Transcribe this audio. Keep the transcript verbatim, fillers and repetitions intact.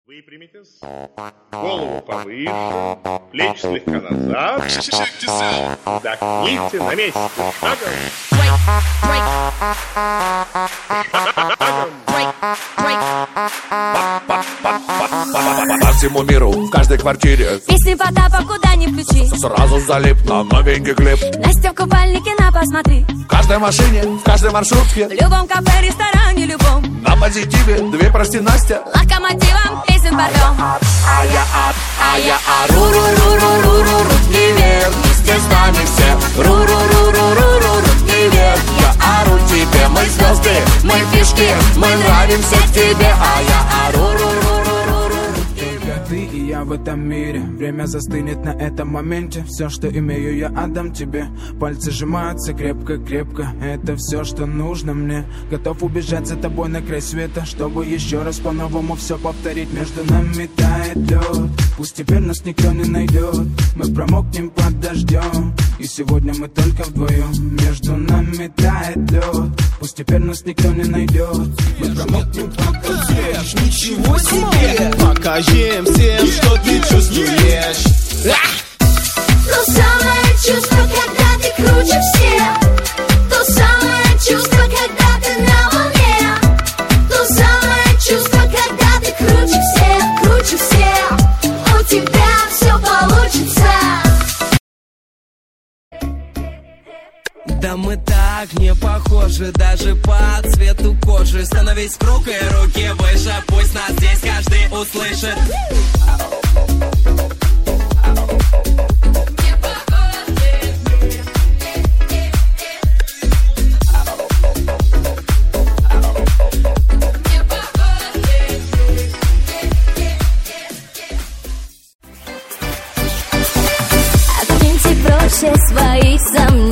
Выпрямитесь, голову повыше, плечи слегка назад, вдохните на месте, шагом. По всему миру, в каждой квартире песни Потапа куда ни включи, сразу залип на новенький клип. Настя в купальнике на посмотри, В каждой машине, в каждой маршрутке, в любом кафе, ресторане, любом, на позитиве, две прости Настя. локомотивом песен потом. А я ад, а я ару-ру-ру-ру-ру-ру, руки вверх, вместе с нами все. Ру-ру-ру-ру-ру-ру, руки вверх, я ору тебе. Мы звезды, мы фишки, мы нравимся тебе. А я ару-ру-ру-ру-ру-ру, руки вверх. Ты и я в этом мире, время застынет на этом моменте. Все, что имею, я отдам тебе. Пальцы сжимаются крепко-крепко, это все, что нужно мне. Готов убежать за тобой на край света, чтобы еще раз по-новому все повторить. Между нами тает лед, пусть теперь нас никто не найдет. Мы промокнем под дождем, и сегодня мы только вдвоем. Между нами тает лед, пусть теперь нас никто не найдет. Мы промокнем под дождем. Ничего себе! Покажи им всем, что ты чувствуешь. То самое чувство, когда ты круче всех. То самое чувство, когда ты на волне. То самое чувство, когда ты круче всех, круче всех. У тебя все получится. Да мы так не похожи, даже по цвету кожи. Становись в круг и руки выше, пусть нас здесь каждый услышит. Откиньте прочь все свои сомнения.